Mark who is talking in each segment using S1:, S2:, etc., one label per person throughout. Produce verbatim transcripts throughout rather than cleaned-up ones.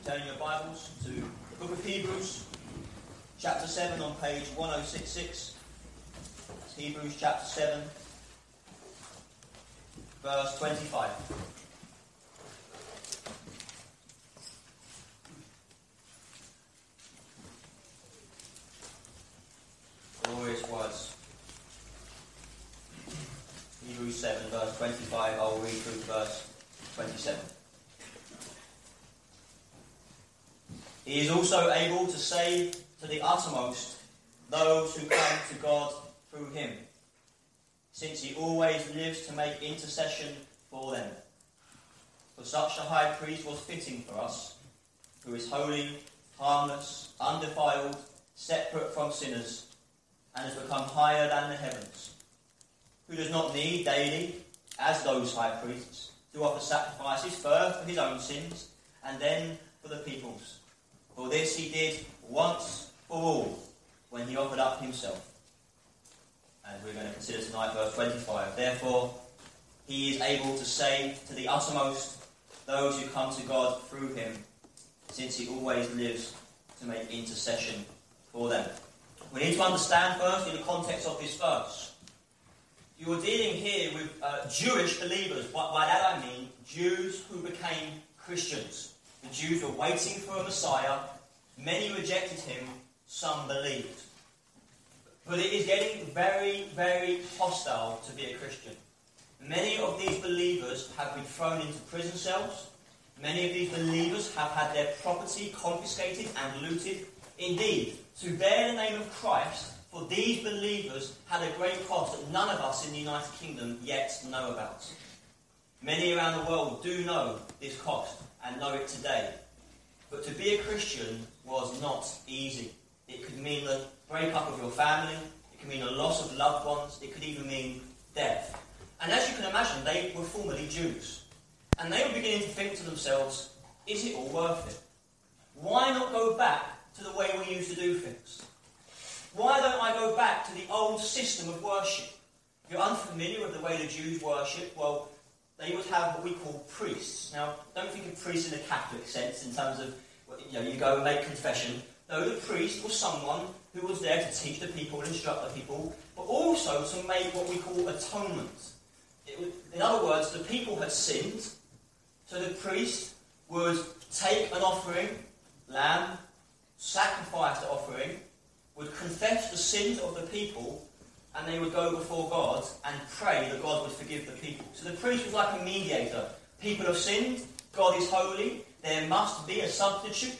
S1: Turning your Bibles to the book of Hebrews, chapter seven on page one oh six six. That's Hebrews chapter seven, verse twenty-five. Glorious words. Hebrews seven, verse twenty-five. I'll read through verse twenty-seven. He is also able to save to the uttermost those who come to God through him, since he always lives to make intercession for them. For such a high priest was fitting for us, who is holy, harmless, undefiled, separate from sinners, and has become higher than the heavens, who does not need daily, as those high priests, to offer sacrifices first for his own sins, and then for the people's. For this he did once for all, when he offered up himself. And we're going to consider tonight verse twenty-five. Therefore, he is able to save to the uttermost those who come to God through him, since he always lives to make intercession for them. We need to understand first in the context of this verse. You're dealing here with uh, Jewish believers. By, by that I mean Jews who became Christians. The Jews were waiting for a Messiah. Many rejected him, some believed. But it is getting very, very hostile to be a Christian. Many of these believers have been thrown into prison cells. Many of these believers have had their property confiscated and looted. Indeed, to bear the name of Christ, for these believers had a great cost that none of us in the United Kingdom yet know about. Many around the world do know this cost and know it today. But to be a Christian was not easy. It could mean the breakup of your family, it could mean a loss of loved ones, it could even mean death. And as you can imagine, they were formerly Jews. And they were beginning to think to themselves, is it all worth it? Why not go back to the way we used to do things? Why don't I go back to the old system of worship? If you're unfamiliar with the way the Jews worship, well, they would have what we call priests. Now, don't think of priests in the Catholic sense, in terms of, you know, you go and make confession. No, the priest was someone who was there to teach the people, instruct the people, but also to make what we call atonement. It was, in other words, the people had sinned, so the priest would take an offering, lamb, sacrifice the offering, would confess the sins of the people, and they would go before God and pray that God would forgive the people. So the priest was like a mediator. People have sinned, God is holy, there must be a substitute,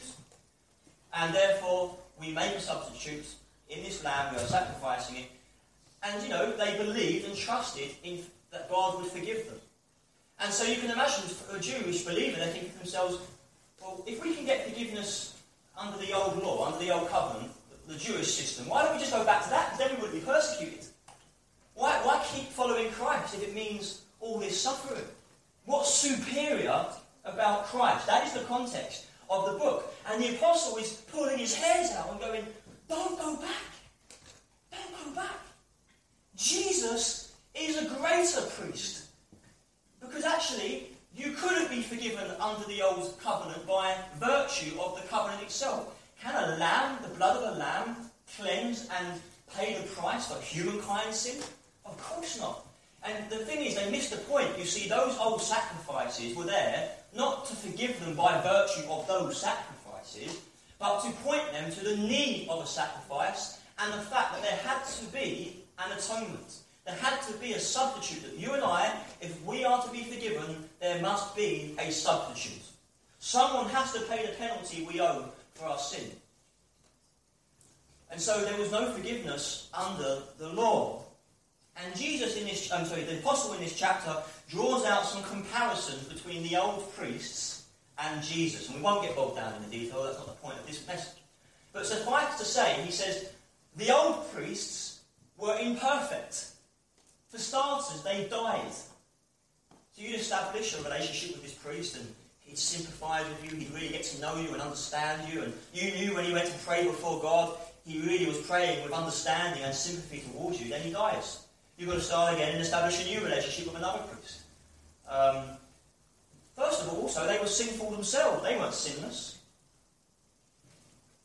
S1: and therefore we make a substitute in this lamb, we are sacrificing it. And, you know, they believed and trusted in that God would forgive them. And so you can imagine for a Jewish believer, they think to themselves, well, if we can get forgiveness under the old law, under the old covenant, the Jewish system, why don't we just go back to that? Because then we wouldn't be persecuted. Why, why keep following Christ if it means all this suffering? What's superior about Christ? That is the context of the book. And the apostle is pulling his hairs out and going, don't go back. Don't go back. Jesus is a greater priest. Because actually, you couldn't be forgiven under the old covenant by virtue of the covenant itself. Can a lamb, the blood of a lamb, cleanse and pay the price for humankind's sin? Of course not. And the thing is, they missed the point. You see, those old sacrifices were there not to forgive them by virtue of those sacrifices, but to point them to the need of a sacrifice and the fact that there had to be an atonement. There had to be a substitute, that you and I, if we are to be forgiven, there must be a substitute. Someone has to pay the penalty we owe for our sin. And so there was no forgiveness under the law. And Jesus in this, I'm sorry, the apostle in this chapter draws out some comparisons between the old priests and Jesus. And we won't get bogged down in the detail, that's not the point of this message. But suffice to say, he says, the old priests were imperfect. For starters, they died. So you'd establish a relationship with this priest and he'd sympathise with you, he'd really get to know you and understand you, and you knew when he went to pray before God, he really was praying with understanding and sympathy towards you. Then he dies. You've got to start again and establish a new relationship with another priest. Um, first of all, also, they were sinful themselves. They weren't sinless.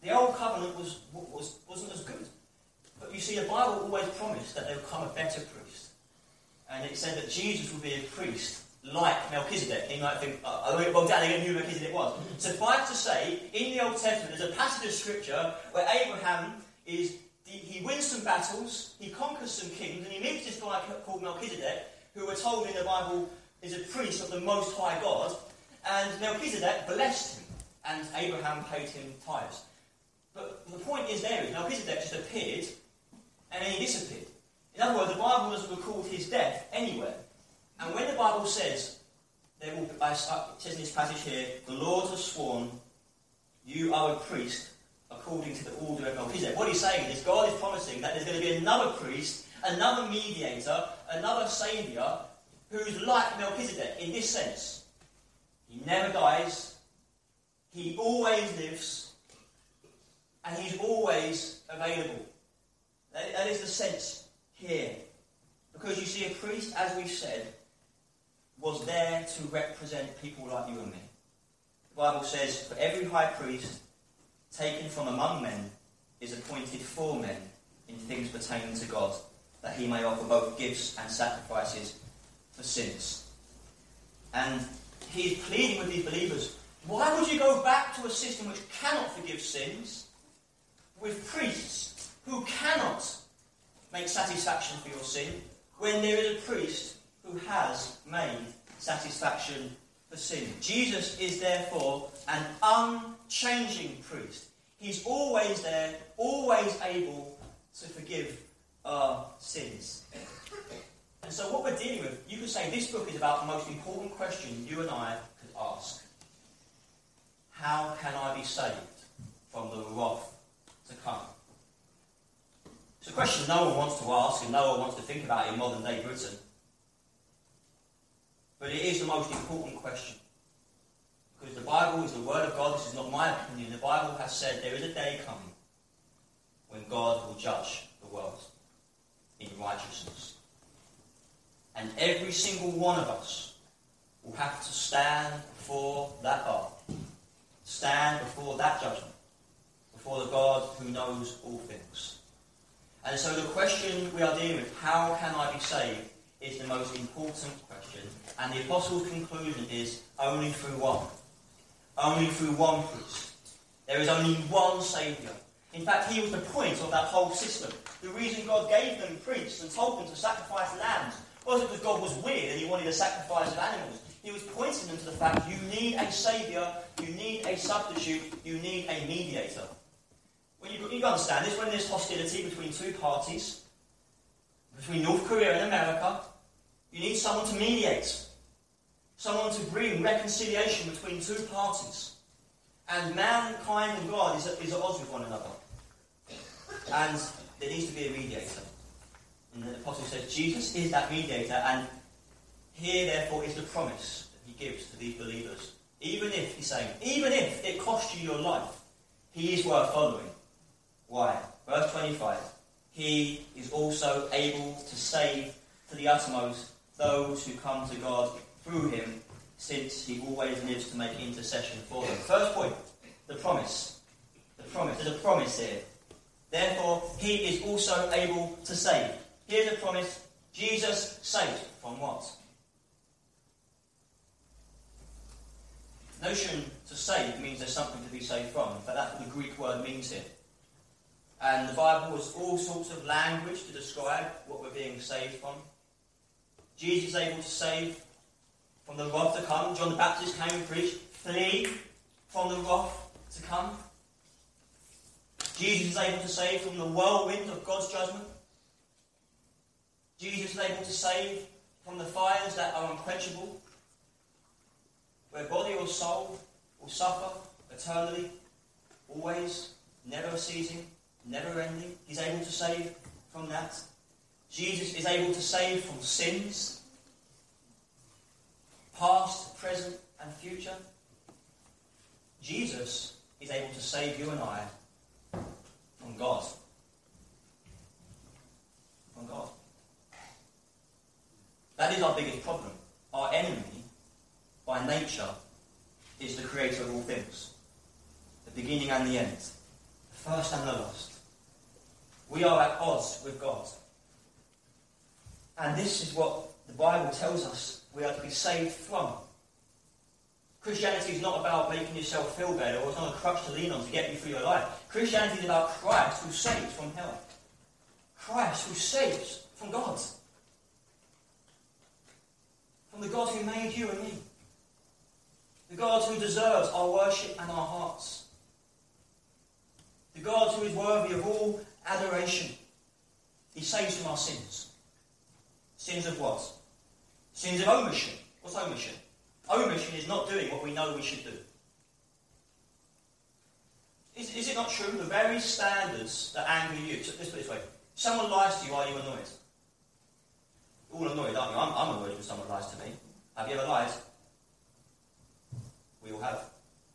S1: The old covenant was, was, wasn't as good. But you see, the Bible always promised that there would come a better priest. And it said that Jesus would be a priest like Melchizedek. You might think, oh, I don't know who Melchizedek was. Suffice to say, in the Old Testament, there's a passage of Scripture where Abraham is, he wins some battles, he conquers some kings, and he meets this guy called Melchizedek, who we're told in the Bible is a priest of the Most High God. And Melchizedek blessed him, and Abraham paid him tithes. But the point is there is, Melchizedek just appeared, and then he disappeared. In other words, the Bible doesn't record his death anywhere. And when the Bible says, there will be, it says in this passage here, the Lord has sworn, you are a priest according to the order of Melchizedek. What he's saying is, God is promising that there's going to be another priest, another mediator, another saviour, who's like Melchizedek in this sense. He never dies, he always lives, and he's always available. That, that is the sense here. Because you see, a priest, as we've said, was there to represent people like you and me. The Bible says, for every high priest taken from among men is appointed for men in things pertaining to God, that he may offer both gifts and sacrifices for sins. And he is pleading with these believers, why would you go back to a system which cannot forgive sins, with priests who cannot make satisfaction for your sin, when there is a priest who has made satisfaction for sin? Jesus is therefore an unchanging priest. He's always there, always able to forgive our sins. And so what we're dealing with, you could say this book is about the most important question you and I could ask. How can I be saved from the wrath to come? It's a question no one wants to ask and no one wants to think about in modern day Britain. But it is the most important question. Because the Bible is the Word of God. This is not my opinion. The Bible has said there is a day coming when God will judge the world in righteousness. And every single one of us will have to stand before that bar. Stand before that judgment. Before the God who knows all things. And so the question we are dealing with, how can I be saved, is the most important question. And the Apostles' conclusion is only through one. Only through one priest. There is only one Saviour. In fact, he was the point of that whole system. The reason God gave them priests and told them to sacrifice lambs wasn't because God was weird and he wanted a sacrifice of animals. He was pointing them to the fact you need a saviour, you need a substitute, you need a mediator. When you, you understand this, when there's hostility between two parties, between North Korea and America, you need someone to mediate. Someone to bring reconciliation between two parties. And mankind and God is at, is at odds with one another. And there needs to be a mediator. And the Apostle says Jesus is that mediator, and here therefore is the promise that he gives to these believers. Even if, he's saying, even if it costs you your life, he is worth following. Why? Verse twenty-five. He is also able to save to the uttermost those who come to God through him, since he always lives to make intercession for them. First point, the promise. The promise. There's a promise here. Therefore, he is also able to save. Here's a promise. Jesus saved from what? The notion to save means there's something to be saved from. In fact, that's what the Greek word means here. And the Bible has all sorts of language to describe what we're being saved from. Jesus is able to save from the wrath to come. John the Baptist came and preached, flee from the wrath to come. Jesus is able to save from the whirlwind of God's judgment. Jesus is able to save from the fires that are unquenchable, where body or soul will suffer eternally, always, never ceasing, never ending. He's able to save from that. Jesus is able to save from sins, past, present, and future. Jesus is able to save you and I from God. From God. That is our biggest problem. Our enemy, by nature, is the creator of all things. The beginning and the end. first and the last. We are at odds with God. And this is what the Bible tells us we are to be saved from. Christianity is not about making yourself feel better, or it's not a crutch to lean on to get you through your life. Christianity is about Christ who saves from hell. Christ who saves from God. From the God who made you and me. The God who deserves our worship and our hearts. The God who is worthy of all adoration. He saves from our sins. Sins of what? Sins of omission. What's omission? Omission is not doing what we know we should do. Is, is it not true? The very standards that anger you. So let's put it this way. Someone lies to you, are you annoyed? You're all annoyed, aren't you? I'm, I'm annoyed when someone lies to me. Have you ever lied? We all have.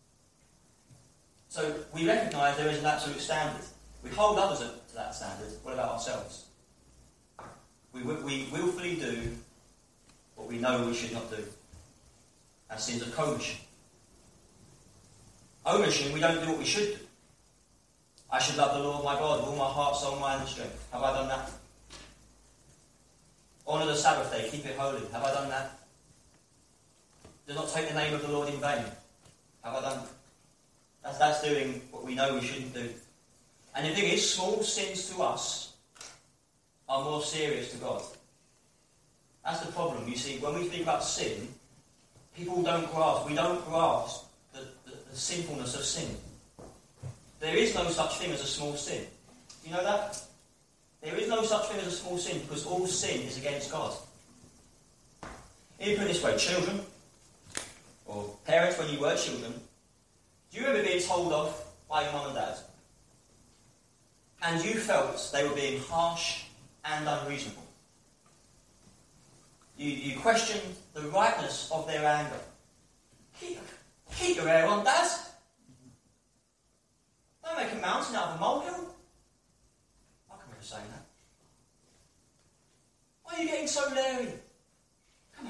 S1: So we recognise there is an absolute standard. We hold others to that standard. What about ourselves? We, we willfully do what we know we should not do. As sins of commission. Omission, we don't do what we should do. I should love the Lord my God with all my heart, soul, mind and strength. Have I done that? Honour the Sabbath day, keep it holy. Have I done that? Do not take the name of the Lord in vain. Have I done that? That's, that's doing what we know we shouldn't do. And the thing is, small sins to us are more serious to God. That's the problem. You see, when we speak about sin, people don't grasp, we don't grasp the, the, the sinfulness of sin. There is no such thing as a small sin. Do you know that? There is no such thing as a small sin because all sin is against God. Let me put it this way, children, or parents when you were children, do you remember being told off by your mum and dad? And you felt they were being harsh and unreasonable. You, you questioned the rightness of their anger. Keep, keep your hair on, Dad. Don't make a mountain out of a molehill. I can remember saying that. Why are you getting so leery? Come on.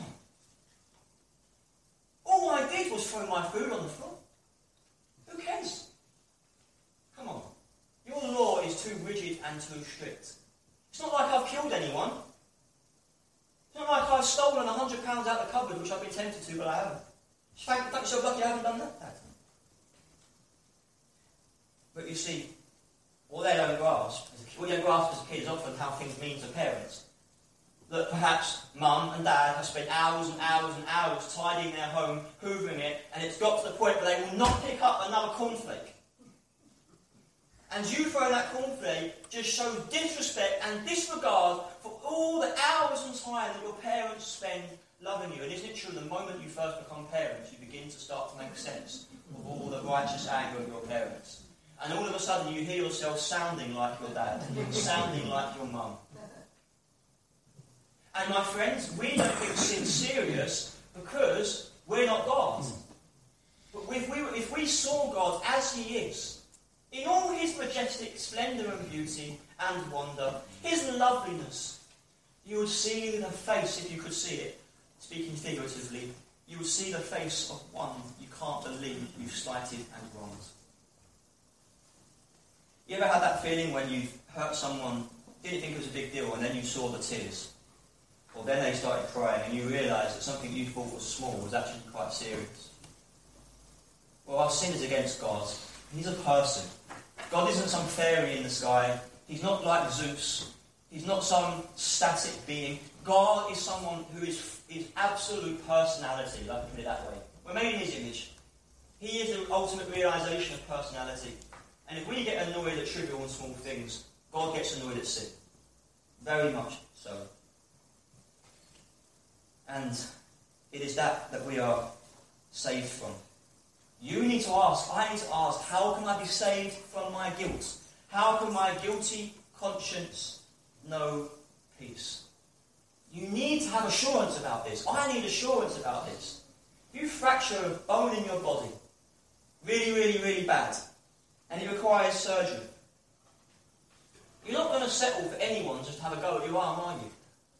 S1: All I did was throw my food on the floor. Who cares? Come on. Your law is too rigid and too strict. It's not like I've killed anyone. It's not like I've stolen a hundred pounds out of the cupboard, which I've been tempted to, but I haven't. Thank, thank yourself lucky I haven't done that, Dad. But you see, what they don't grasp, what you don't grasp as a kid is often how things mean to parents. That perhaps mum and dad have spent hours and hours and hours tidying their home, hoovering it, and it's got to the point where they will not pick up another cornflake. And you throw that cornflake just shows disrespect and disregard for all the hours and time that your parents spend loving you. And isn't it true, the moment you first become parents, you begin to start to make sense of all the righteous anger of your parents. And all of a sudden you hear yourself sounding like your dad, sounding like your mum. And my friends, we don't think sin serious because we're not God. But if we, if we saw God as he is, in all his majestic splendour and beauty and wonder, his loveliness, you would see the face, if you could see it, speaking figuratively, you would see the face of one you can't believe you've slighted and wronged. You ever had that feeling when you hurt someone, didn't think it was a big deal, and then you saw the tears? Or then they started crying and you realised that something you thought was small was actually quite serious. Well, our sin is against God. He's a person. God isn't some fairy in the sky. He's not like Zeus. He's not some static being. God is someone who is his absolute personality, if I can put it that way. We're made in his image. He is the ultimate realisation of personality. And if we get annoyed at trivial and small things, God gets annoyed at sin. Very much so. And it is that that we are saved from. You need to ask, I need to ask, how can I be saved from my guilt? How can my guilty conscience know peace? You need to have assurance about this. I need assurance about this. If you fracture a bone in your body, really, really, really bad, and it requires surgery, you're not going to settle for anyone just to have a go at your arm, are you?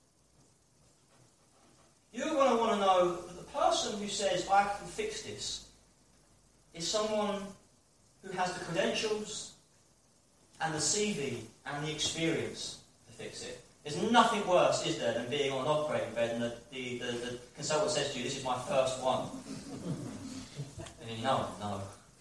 S1: You're going to want to know that the person who says, I can fix this, is someone who has the credentials, and the C V and the experience to fix it. There's nothing worse, is there, than being on an operating bed and the, the, the, the consultant says to you, this is my first one. And you know, no.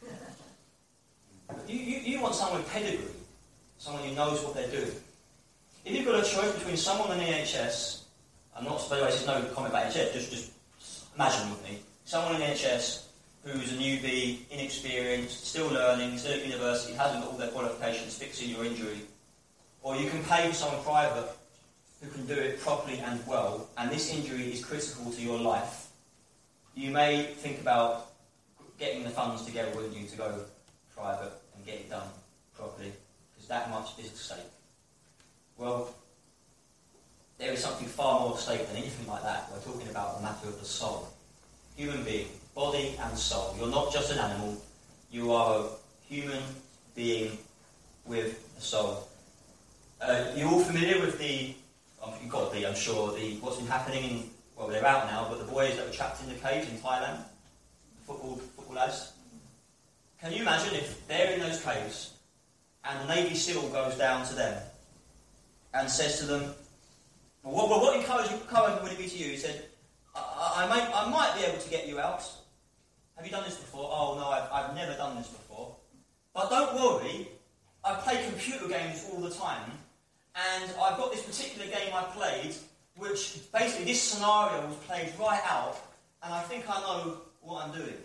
S1: You, you, you want someone with pedigree, someone who knows what they're doing. If you've got a choice between someone in the N H S, I'm not, by the way, there's no comment about N H S, just, just imagine with me, someone in the N H S who's a newbie, inexperienced, still learning, still at university, hasn't got all their qualifications, fixing your injury, or you can pay for someone private who can do it properly and well, and this injury is critical to your life, you may think about getting the funds together with you to go private and get it done properly, because that much is at stake. Well, there is something far more at stake than anything like that. We're talking about the matter of the soul. Human being, body and soul. You're not just an animal, you are a human being with a soul. Uh, you're all familiar with the, um, you've got to be, I'm sure, the what's been happening in, well, they're out now, but the boys that were trapped in the caves in Thailand, football, football lads. Can you imagine if they're in those caves and the Navy SEAL goes down to them and says to them, well, what, what encouragement would it be to you? He said, I, I, may, I might be able to get you out. Have you done this before? Oh, no, I've, I've never done this before. But don't worry, I play computer games all the time, and I've got this particular game I played, which basically this scenario was played right out, and I think I know what I'm doing.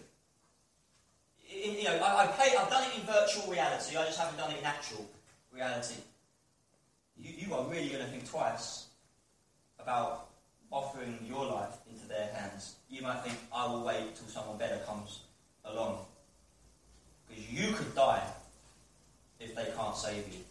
S1: In, you know, I, I play, I've done it in virtual reality, I just haven't done it in actual reality. You, you are really going to think twice about offering your life into their hands. You might think, I will wait till someone better comes along. Because you could die if they can't save you.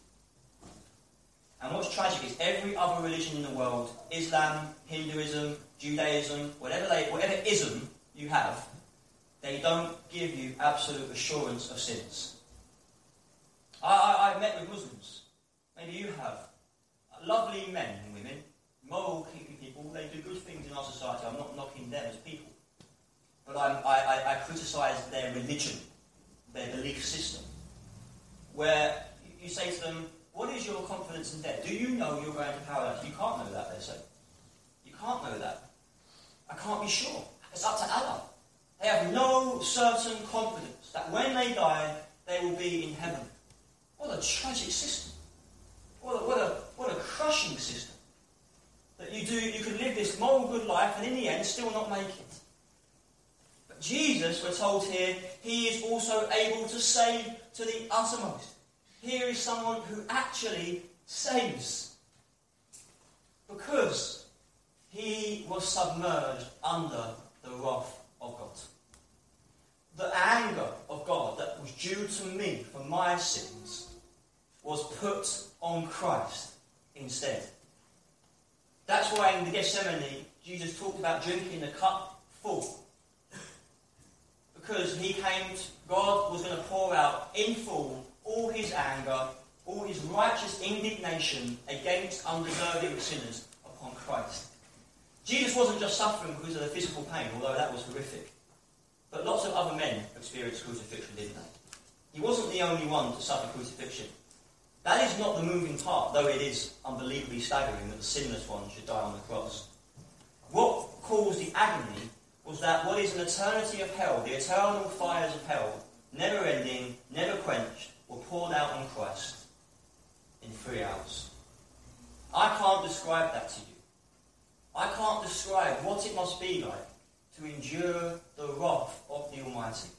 S1: And what's tragic is every other religion in the world, Islam, Hinduism, Judaism, whatever they, whatever ism you have, they don't give you absolute assurance of sins. I, I, I've met with Muslims. Maybe you have. Lovely men and women, moral keeping people, they do good things in our society. I'm not knocking them as people. But I'm, I, I, I criticise their religion, their belief system. Where you say to them, what is your confidence in death? Do you know you're going to paradise? You can't know that, they say. You can't know that. I can't be sure. It's up to Allah. They have no certain confidence that when they die, they will be in heaven. What a tragic system. What a, what a, what a crushing system. That you do, you could live this moral good life and in the end still not make it. But Jesus, we're told here, he is also able to save to the uttermost. Here is someone who actually saves. Because he was submerged under the wrath of God. The anger of God that was due to me for my sins was put on Christ instead. That's why in the Gethsemane, Jesus talked about drinking the cup full. Because he came, to, God was going to pour out in full all his anger, all his righteous indignation against undeserving sinners upon Christ. Jesus wasn't just suffering because of the physical pain, although that was horrific. But lots of other men experienced crucifixion, didn't they? He wasn't the only one to suffer crucifixion. That is not the moving part, though it is unbelievably staggering that the sinless one should die on the cross. What caused the agony was that what is an eternity of hell, the eternal fires of hell, never ending, never quenched, were poured out on Christ in three hours. I can't describe that to you. I can't describe what it must be like to endure the wrath of the Almighty.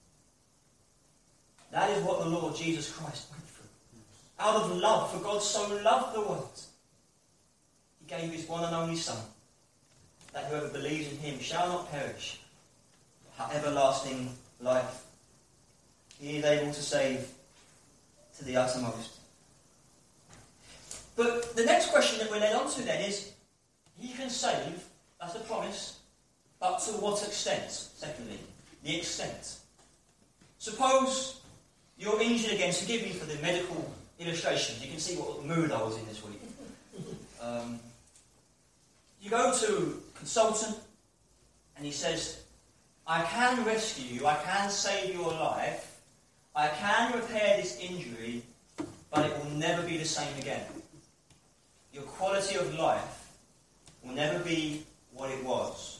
S1: That is what the Lord Jesus Christ went through. Out of love, for God so loved the world, he gave his one and only Son, that whoever believes in him shall not perish, but have everlasting life. He is able to save to the uttermost. But the next question that we're led on to then is, he can save, that's the promise, but to what extent? Secondly, the extent. Suppose you're injured again, forgive me for the medical illustrations, you can see what mood I was in this week. Um, you go to a consultant and he says, I can rescue you, I can save your life, I can repair this injury, but but it will never be the same again. Your quality of life will never be what it was.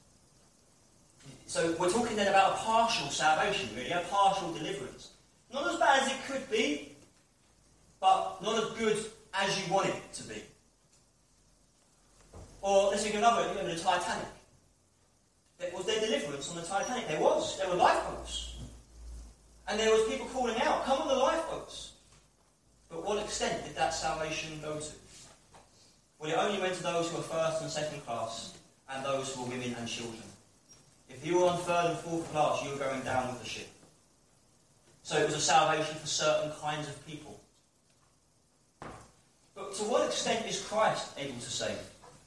S1: So we're talking then about a partial salvation, really, a partial deliverance. Not as bad as it could be, but not as good as you want it to be. Or let's take another, you know, the Titanic. There was there deliverance on the Titanic? There was. There were lifeboats. And there was people calling out, come on the lifeboats. But what extent did that salvation go to? Well, it only went to those who were first and second class, and those who were women and children. If you were on third and fourth class, you were going down with the ship. So it was a salvation for certain kinds of people. But to what extent is Christ able to save?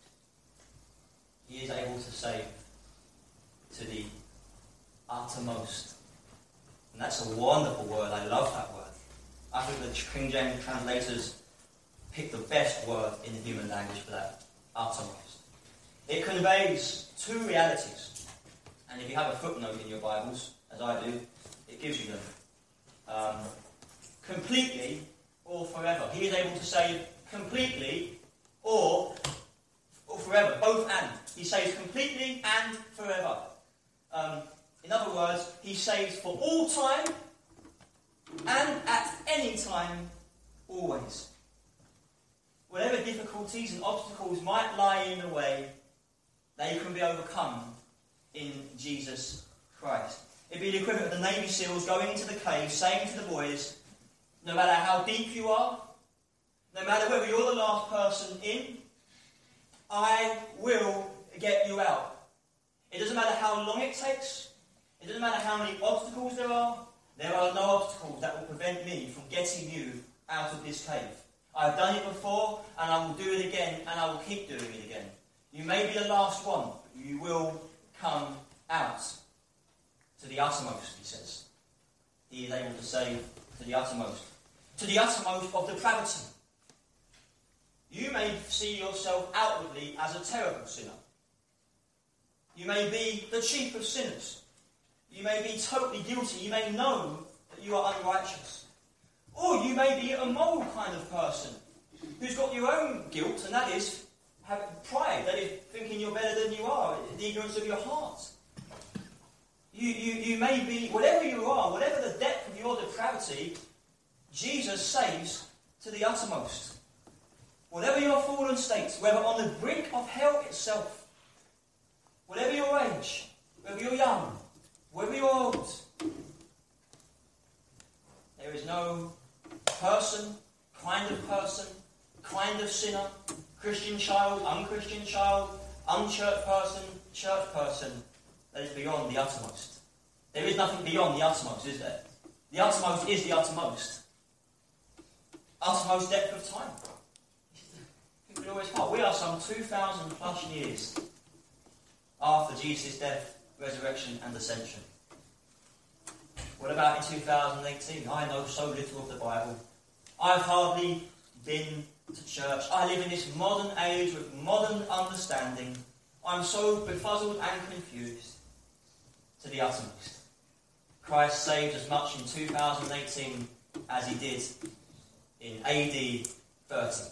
S1: He is able to save to the uttermost. And that's a wonderful word. I love that word. I think the King James translators picked the best word in the human language for that. Uttermost. It conveys two realities. And if you have a footnote in your Bibles, as I do, it gives you them. Um, completely or forever. He is able to save completely or, or forever. Both and. He saves completely and forever. Um, in other words, he saves for all time and at any time, always. Whatever difficulties and obstacles might lie in the way, they can be overcome in Jesus Christ. It'd be the equivalent of the Navy SEALs going into the cave, saying to the boys, no matter how deep you are, no matter whether you're the last person in, I will get you out. It doesn't matter how long it takes. It doesn't matter how many obstacles there are. There are no obstacles that will prevent me from getting you out of this cave. I've done it before, and I will do it again, and I will keep doing it again. You may be the last one, but you will come out to the uttermost, he says. He is able to save to the uttermost. To the uttermost of depravity. You may see yourself outwardly as a terrible sinner. You may be the chief of sinners. You may be totally guilty. You may know that you are unrighteous. Or you may be a moral kind of person who's got your own guilt, and that is having pride, that is thinking you're better than you are, the ignorance of your heart. You, you, you may be, whatever you are, whatever the depth of your depravity, Jesus saves to the uttermost. Whatever your fallen state, whether on the brink of hell itself, whatever your age, whether you're young, whether you're old, there is no person, kind of person, kind of sinner, Christian child, unchristian child, unchurched person, church person, that is beyond the uttermost. There is nothing beyond the uttermost, is there? The uttermost is the uttermost. Uttermost depth of time. We always part. We are some two thousand plus years after Jesus' death, resurrection and ascension. What about in two thousand eighteen? I know so little of the Bible. I've hardly been to church. I live in this modern age with modern understanding. I'm so befuddled and confused. To the uttermost. Christ saved as much in two thousand eighteen as he did in A D thirty.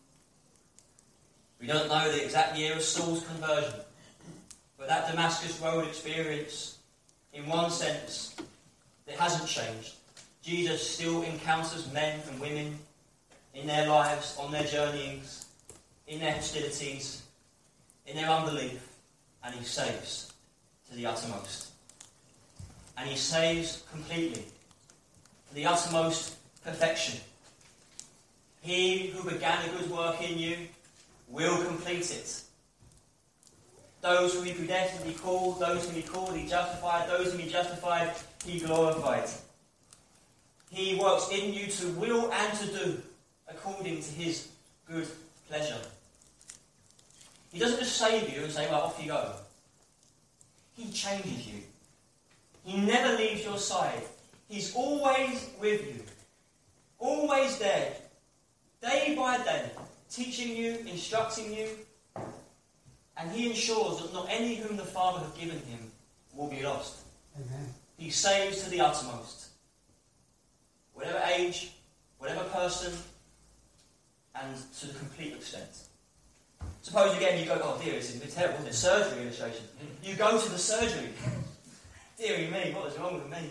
S1: We don't know the exact year of Saul's conversion, but that Damascus Road experience, in one sense, it hasn't changed. Jesus still encounters men and women in their lives, on their journeyings, in their hostilities, in their unbelief, and he saves to the uttermost. And he saves completely, to the uttermost perfection. He who began a good work in you will complete it. Those whom he predestined, he called. Those whom he called, he justified. Those whom he justified, he glorified. He works in you to will and to do according to his good pleasure. He doesn't just save you and say, well, off you go. He changes you. He never leaves your side. He's always with you. Always there. Day by day. Teaching you, instructing you. And he ensures that not any whom the Father hath given him will be lost. Amen. He saves to the uttermost. Whatever age, whatever person and to the complete extent. Suppose again you go, oh dear, it's a bit terrible, isn't it? Surgery illustration. You go to the surgery. Deary me, what is wrong with me?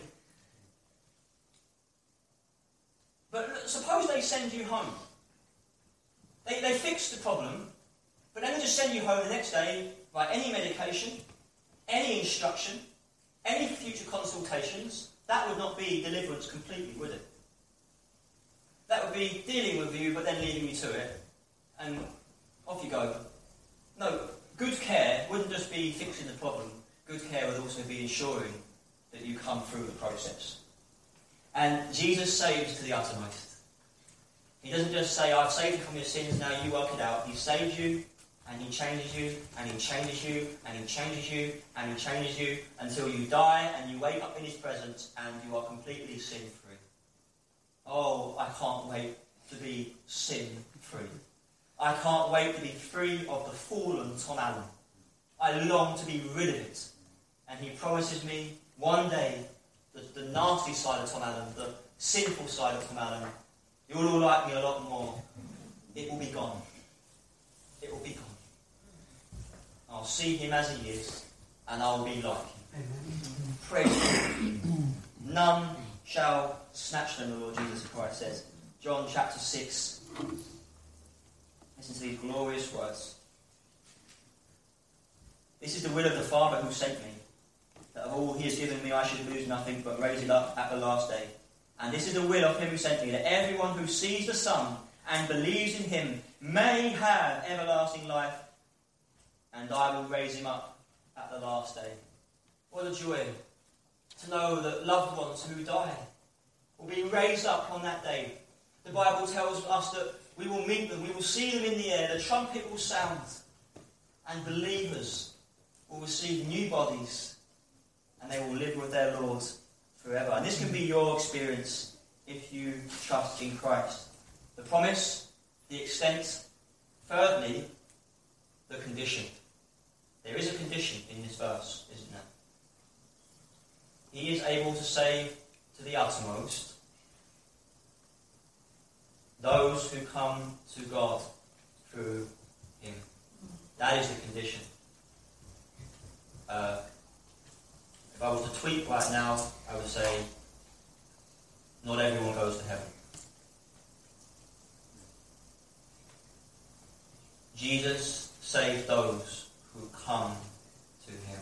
S1: But look, suppose they send you home. They, they fix the problem, but then they just send you home the next day, by any medication, any instruction, any future consultations. That would not be deliverance completely, would it? That would be dealing with you, but then leaving you to it, and off you go. No, good care wouldn't just be fixing the problem. Good care would also be ensuring that you come through the process. And Jesus saves to the uttermost. He doesn't just say, I've saved you from your sins, now you work it out. He saves you, and he changes you, and he changes you, and he changes you, and he changes you, until you die, and you wake up in his presence, and you are completely sin-free. Oh, I can't wait to be sin-free. I can't wait to be free of the fallen Tom Allen. I long to be rid of it. And he promises me one day that the nasty side of Tom Allen, the sinful side of Tom Allen, you'll all like me a lot more. It will be gone. It will be gone. I'll see him as he is, and I'll be like him. Praise God. None shall snatch them, the Lord Jesus Christ says. John chapter six. Listen to these glorious words. This is the will of the Father who sent me, that of all he has given me I should lose nothing, but raise it up at the last day. And this is the will of him who sent me, that everyone who sees the Son and believes in him may have everlasting life, and I will raise him up at the last day. What a joy to know that loved ones who die will be raised up on that day. The Bible tells us that we will meet them, we will see them in the air, the trumpet will sound, and believers will receive new bodies, and they will live with their Lord forever. And this can be your experience if you trust in Christ. The promise, the extent, thirdly, the condition. There is a condition in this verse, isn't there? He is able to save to the uttermost those who come to God through him. That is the condition. Uh, if I was to tweet right now, I would say, not everyone goes to heaven. Jesus saved those who come to him.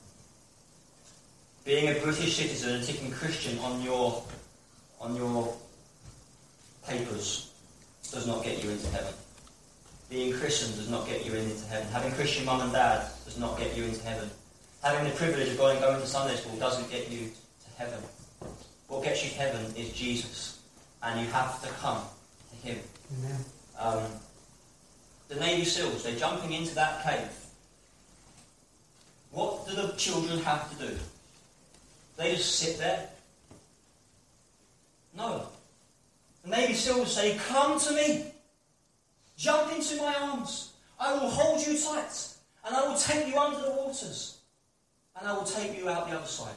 S1: Being a British citizen and ticking Christian on your on your papers does not get you into heaven. Being Christian does not get you into heaven. Having Christian mum and dad does not get you into heaven. Having the privilege of going and going to Sunday school doesn't get you to heaven. What gets you to heaven is Jesus, and you have to come to him. Amen. Um, the Navy SEALs, they're jumping into that cave. What do the children have to do? They just sit there? No. The Navy SEALs say, come to me. Jump into my arms. I will hold you tight. And I will take you under the waters. And I will take you out the other side.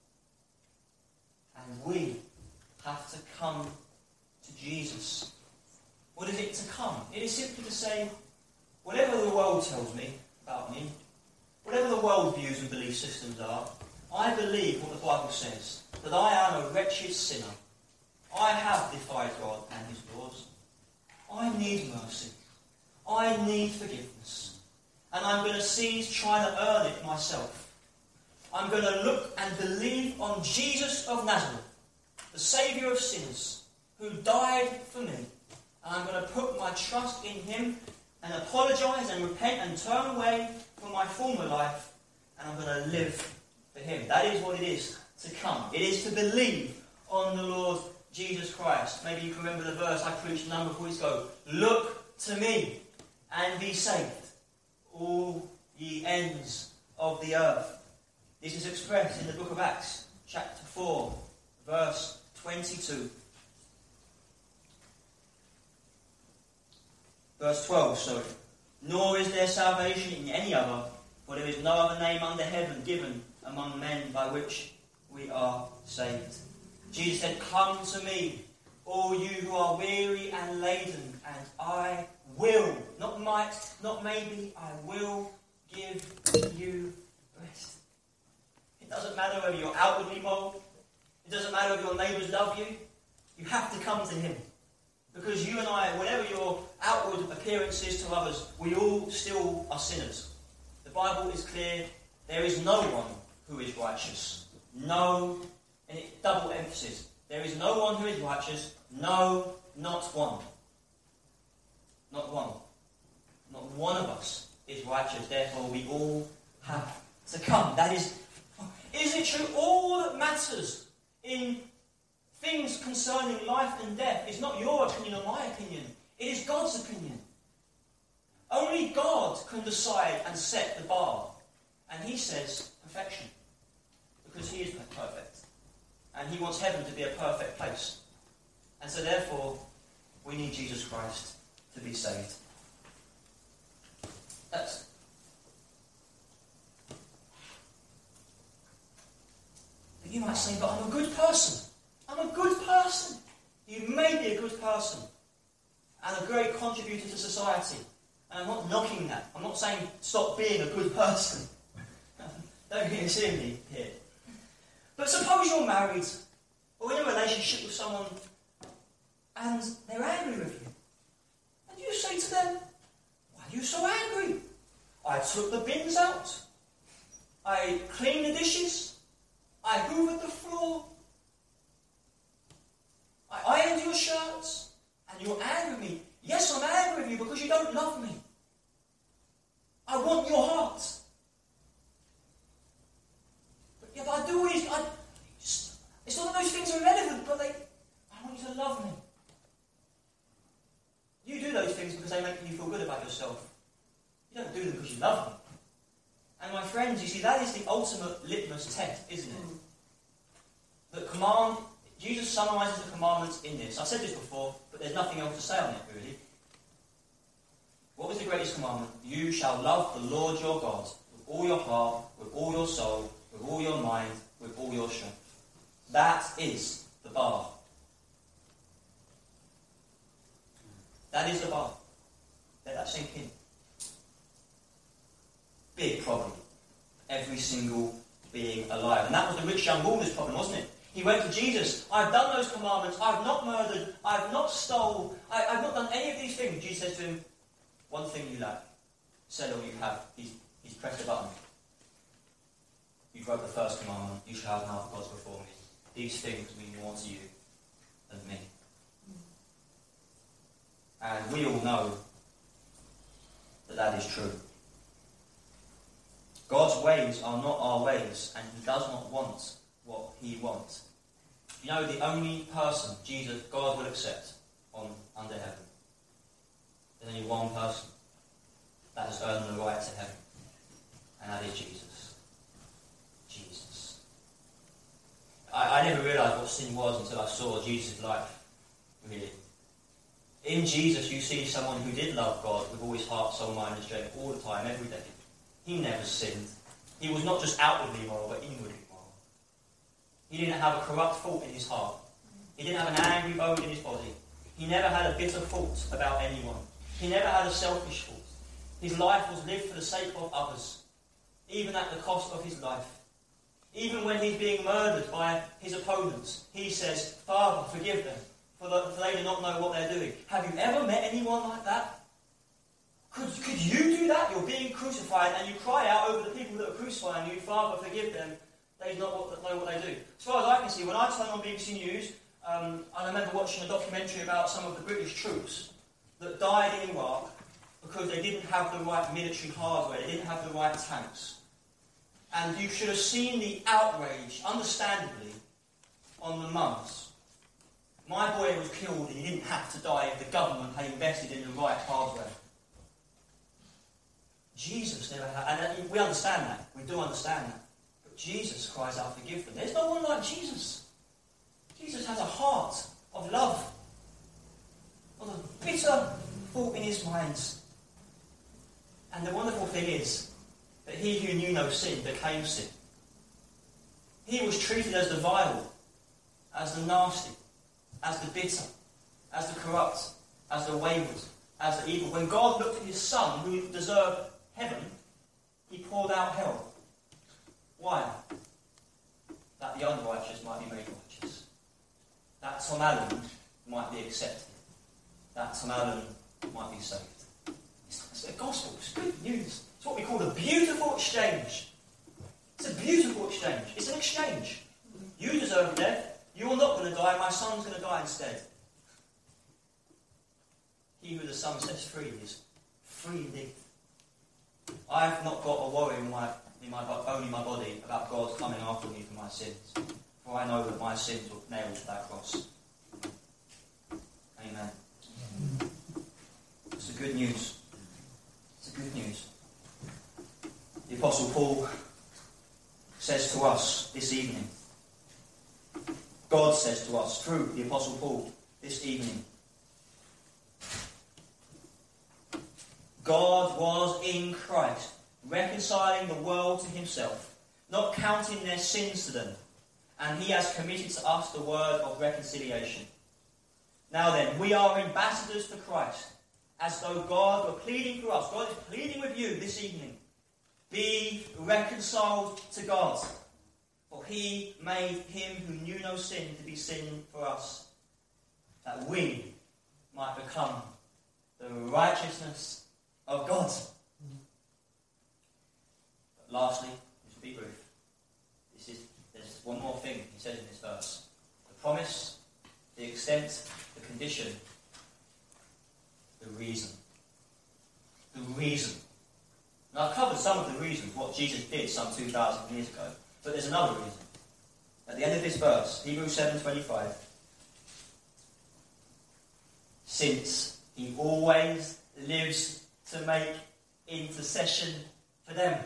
S1: And we have to come to Jesus. What is it to come? It is simply to say, whatever the world tells me about me, whatever the world views and belief systems are, I believe what the Bible says, that I am a wretched sinner. I have defied God and his laws. I need mercy. I need forgiveness. And I'm going to cease trying to earn it myself. I'm going to look and believe on Jesus of Nazareth, the Saviour of sinners, who died for me. And I'm going to put my trust in him and apologise and repent and turn away from my former life. And I'm going to live for him. That is what it is to come. It is to believe on the Lord Jesus Christ. Maybe you can remember the verse I preached a number of weeks ago. Look to me and be saved, all ye ends of the earth. This is expressed in the book of Acts, chapter four, verse twenty-two. Verse twelve, sorry. Nor is there salvation in any other, for there is no other name under heaven given among men by which we are saved. Jesus said, come to me, all you who are weary and laden, and I will, not might, not maybe, I will give you rest. It doesn't matter whether you're outwardly moral. It doesn't matter if your neighbours love you. You have to come to him. Because you and I, whatever your outward appearance is to others, we all still are sinners. The Bible is clear. There is no one who is righteous. No, and it double emphasis. There is no one who is righteous. No, not one. Not one. Not one of us is righteous. Therefore, we all have to come. That is, is it true? All that matters in things concerning life and death is not your opinion or my opinion. It is God's opinion. Only God can decide and set the bar. And he says perfection. Because he is perfect. And he wants heaven to be a perfect place. And so therefore, we need Jesus Christ to be saved. That's... But you might say, but I'm a good person. I'm a good person. You may be a good person. And a great contributor to society. And I'm not knocking that. I'm not saying stop being a good person. Don't get silly me here. But suppose you're married or in a relationship with someone and they're angry with you. And you say to them, why are you so angry? I took the bins out. I cleaned the dishes. I hoovered the floor. I ironed your shirts. And you're angry with me. Yes, I'm angry with you because you don't love me. I want your heart. But, yeah, but I do all these... I, it's not that those things are irrelevant, but they... I want you to love me. You do those things because they make you feel good about yourself. You don't do them because you love me. And my friends, you see, that is the ultimate litmus test, isn't it? The command... Jesus summarises the commandments in this. I said this before, but there's nothing else to say on it, really. What was the greatest commandment? You shall love the Lord your God with all your heart, with all your soul, with all your mind, with all your strength. That is the bar. That is the bar. Let that sink in. Big problem. Every single being alive. And that was the rich young ruler's problem, wasn't it? He went to Jesus. I've done those commandments. I've not murdered. I've not stole. I, I've not done any of these things. Jesus says to him, one thing you lack. Sell all you have. He's, he's pressed a button. You broke the first commandment. You shall have no other gods before me. These things mean more to you than me. And we all know that that is true. God's ways are not our ways, and he does not want what he wants. You know, the only person Jesus, God will accept on under heaven. There's only one person that has earned the right to heaven, and that is Jesus. Jesus. I, I never realised what sin was until I saw Jesus' life, really. In Jesus, you see someone who did love God with all his heart, soul, mind, and strength all the time, every day. He never sinned. He was not just outwardly moral, but inwardly moral. He didn't have a corrupt thought in his heart. He didn't have an angry bone in his body. He never had a bitter thought about anyone. He never had a selfish thought. His life was lived for the sake of others, even at the cost of his life. Even when he's being murdered by his opponents, he says, Father, forgive them, for, the, for they do not know what they're doing. Have you ever met anyone like that? Could, could you do that? You're being crucified and you cry out over the people that are crucifying you, Father, forgive them. They do not know what they do. As far as I can see, when I turn on B B C News, um, I remember watching a documentary about some of the British troops that died in Iraq because they didn't have the right military hardware, they didn't have the right tanks. And you should have seen the outrage, understandably, on the mums. My boy was killed and he didn't have to die if the government had invested in the right hardware. Jesus never had, and we understand that, we do understand that. But Jesus cries out, forgive them. There's no one like Jesus. Jesus has a heart of love, not a bitter thought in his mind. And the wonderful thing is that he who knew no sin became sin. He was treated as the vile, as the nasty, as the bitter, as the corrupt, as the wayward, as the evil. When God looked at his Son, who deserved heaven, he poured out hell. Why? That the unrighteous might be made righteous. That Tom Allen might be accepted. That Tom Allen might be saved. It's the gospel. It's good news. It's what we call a beautiful exchange. It's a beautiful exchange. It's an exchange. You deserve death. You're not going to die. My Son's going to die instead. He who the Son sets free is free indeed. I've not got a worry in my, in my bone in my body about God coming after me for my sins. For I know that my sins were nailed to that cross. Amen. It's the good news. It's the good news. The Apostle Paul says to us this evening, God says to us through the Apostle Paul this evening, God was in Christ, reconciling the world to himself, not counting their sins to them, and he has committed to us the word of reconciliation. Now then, we are ambassadors for Christ, as though God were pleading for us. God is pleading with you this evening. Be reconciled to God, for he made him who knew no sin to be sin for us, that we might become the righteousness of God. But lastly, this will be brief. This is there's one more thing he says in this verse: the promise, the extent, the condition, the reason. The reason. Now I've covered some of the reasons what Jesus did some two thousand years ago, but there's another reason. At the end of this verse, Hebrews seven twenty-five, since he always lives to make intercession for them.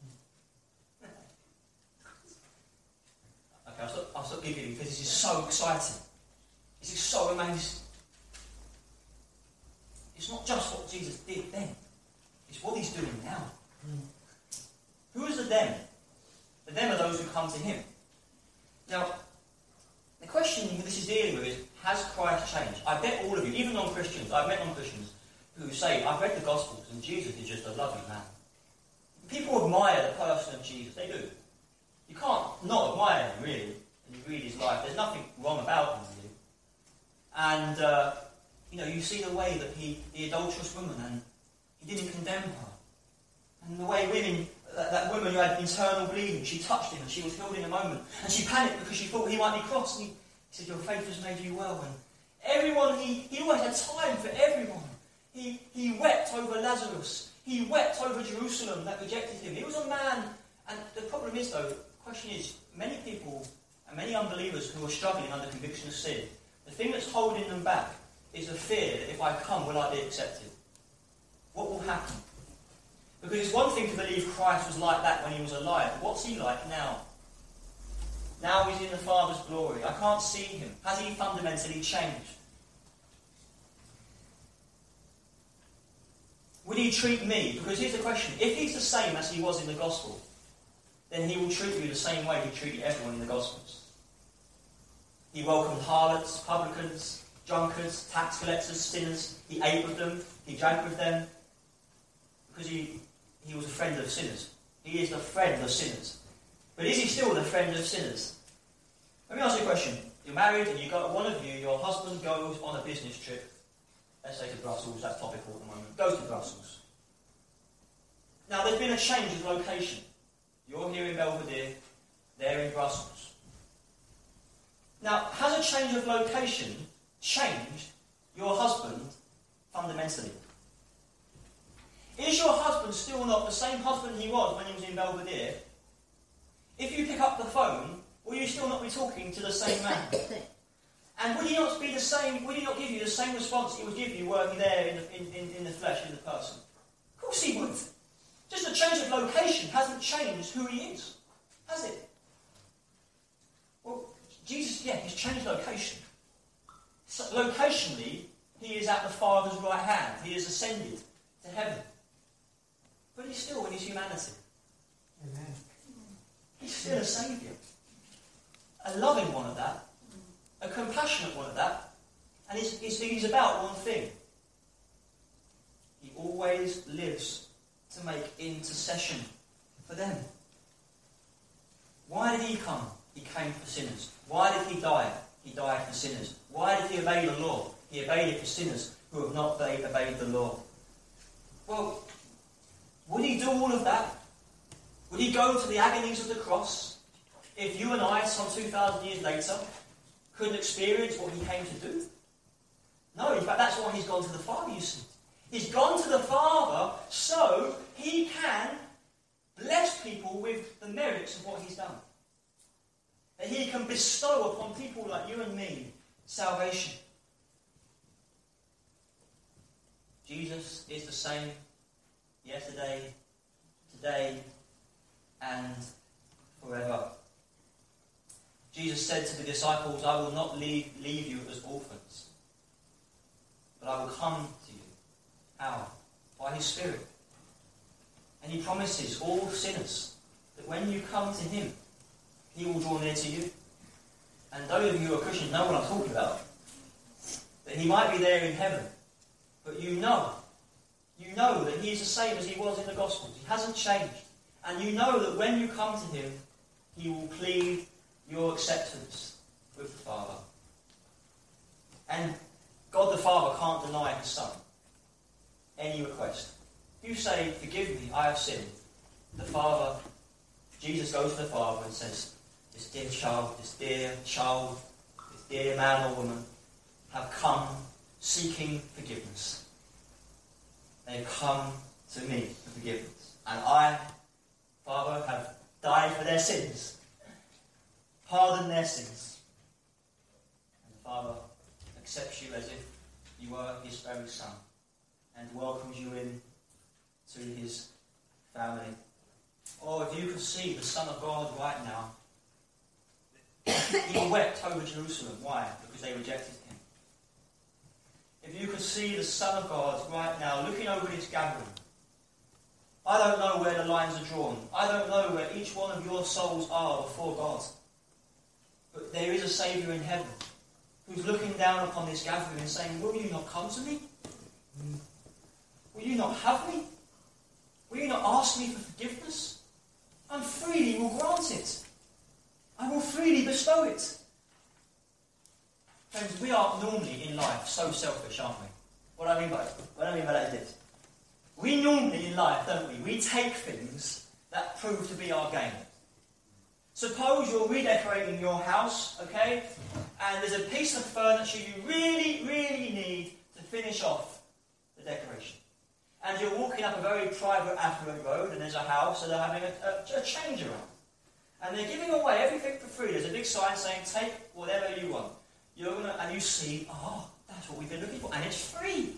S1: Okay, I'll stop, I'll stop giggling because this is so exciting. This is so amazing. It's not just what Jesus did then. It's what he's doing now. Mm. Who is the them? The them are those who come to him. Now, the question this is dealing with is, has Christ changed? I bet all of you, even non-Christians, I've met non-Christians who say, I've read the Gospels and Jesus is just a lovely man. People admire the person of Jesus. They do. You can't not admire him, really, when you read his life. There's nothing wrong about him, really. And, uh, you know, you see the way that he, the adulterous woman, and he didn't condemn her. And the way women, that, that woman who had internal bleeding, she touched him and she was healed in a moment. And she panicked because she thought he might be cross. And he, he said, your faith has made you well. And everyone, he, he always had time for everyone. He, he wept over Lazarus. He wept over Jerusalem that rejected him. He was a man, and the problem is though, the question is, many people and many unbelievers who are struggling under conviction of sin, the thing that's holding them back is the fear that if I come, will I be accepted? What will happen? Because it's one thing to believe Christ was like that when he was alive, but what's he like now? Now he's in the Father's glory. I can't see him. Has he fundamentally changed? Would he treat me? Because here's the question. If he's the same as he was in the Gospel, then he will treat you the same way he treated everyone in the Gospels. He welcomed harlots, publicans, drunkards, tax collectors, sinners. He ate with them. He drank with them. Because he, he was a friend of sinners. He is the friend of sinners. But is he still the friend of sinners? Let me ask you a question. You're married and you got one of you, your husband goes on a business trip. Let's say to Brussels, that's topical at the moment. Goes to Brussels. Now, there's been a change of location. You're here in Belvedere, they're in Brussels. Now, has a change of location changed your husband fundamentally? Is your husband still not the same husband he was when he was in Belvedere? If you pick up the phone, will you still not be talking to the same man? And would he not be the same? Would he not give you the same response he would give you were he there in the, in, in, in the flesh, in the person? Of course he would. Just a change of location hasn't changed who he is, has it? Well, Jesus, yeah, he's changed location. So, locationally, he is at the Father's right hand. He has ascended to heaven. But he's still in his humanity.
S2: Amen.
S1: He's still a saviour. A loving one at that. A compassionate one at that. It's, it's about one thing. He always lives to make intercession for them. Why did he come? He came for sinners. Why did he die? He died for sinners. Why did he obey the law? He obeyed it for sinners who have not obeyed, obeyed the law. Well, would he do all of that? Would he go to the agonies of the cross if you and I, some two thousand years later, couldn't experience what he came to do? No, in fact, that's why he's gone to the Father, you see. He's gone to the Father so he can bless people with the merits of what he's done. That he can bestow upon people like you and me salvation. Jesus is the same yesterday, today, and forever. Jesus said to the disciples, I will not leave, leave you as orphans, but I will come to you. How? By his Spirit. And he promises all sinners that when you come to him, he will draw near to you. And those of you who are Christians know what I'm talking about. That he might be there in heaven, but you know, you know that he is the same as he was in the Gospels. He hasn't changed. And you know that when you come to him, he will plead your acceptance with the Father. And God the Father can't deny his Son any request. If you say, forgive me, I have sinned, the Father, Jesus goes to the Father and says, this dear child, this dear child, this dear man or woman have come seeking forgiveness. They have come to me for forgiveness. And I, Father, have died for their sins, pardoned their sins. And the Father accepts you as if you were his very son and welcomes you in to his family. Oh, if you could see the Son of God right now, he wept over Jerusalem. Why? Because they rejected him. If you could see the Son of God right now looking over this gathering, I don't know where the lines are drawn. I don't know where each one of your souls are before God. But there is a Saviour in heaven who's looking down upon this gathering and saying, will you not come to me? Will you not have me? Will you not ask me for forgiveness? And freely will grant it. I will freely bestow it. Friends, we are normally in life so selfish, aren't we? What I mean by what I mean by that is this. We normally in life, don't we? We take things that prove to be our gain. Suppose you're redecorating your house, okay? And there's a piece of furniture you really, really need to finish off the decoration. And you're walking up a very private, affluent road, and there's a house, and they're having a, a, a change around. And they're giving away everything for free. There's a big sign saying, take whatever you want. You're gonna, and you see, oh, that's what we've been looking for, and it's free.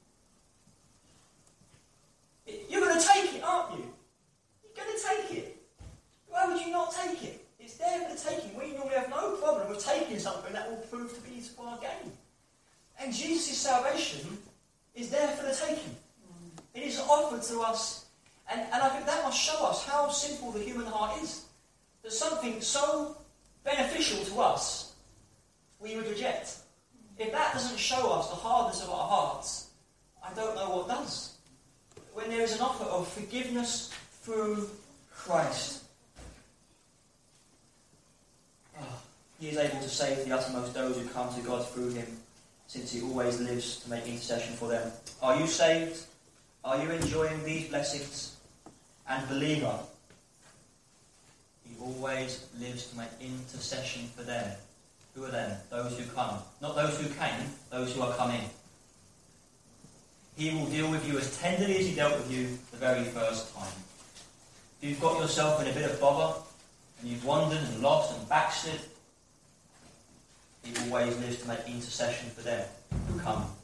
S1: It, you're going to take it, aren't you? You're going to take it. Why would you not take it? It's there for the taking. We normally have no problem with taking something that will prove to be to our gain. And Jesus' salvation is there for the taking. It is offered to us, and, and I think that must show us how simple the human heart is. That something so beneficial to us, we would reject. If that doesn't show us the hardness of our hearts, I don't know what does. When there is an offer of forgiveness through Christ, oh, he is able to save to the uttermost those who come to God through him, since he always lives to make intercession for them. Are you saved? Are you enjoying these blessings? And believer, he always lives to make intercession for them. Who are them? Those who come. Not those who came, those who are coming. He will deal with you as tenderly as he dealt with you the very first time. If you've got yourself in a bit of bother, and you've wandered and lost and backslid, he always lives to make intercession for them who come.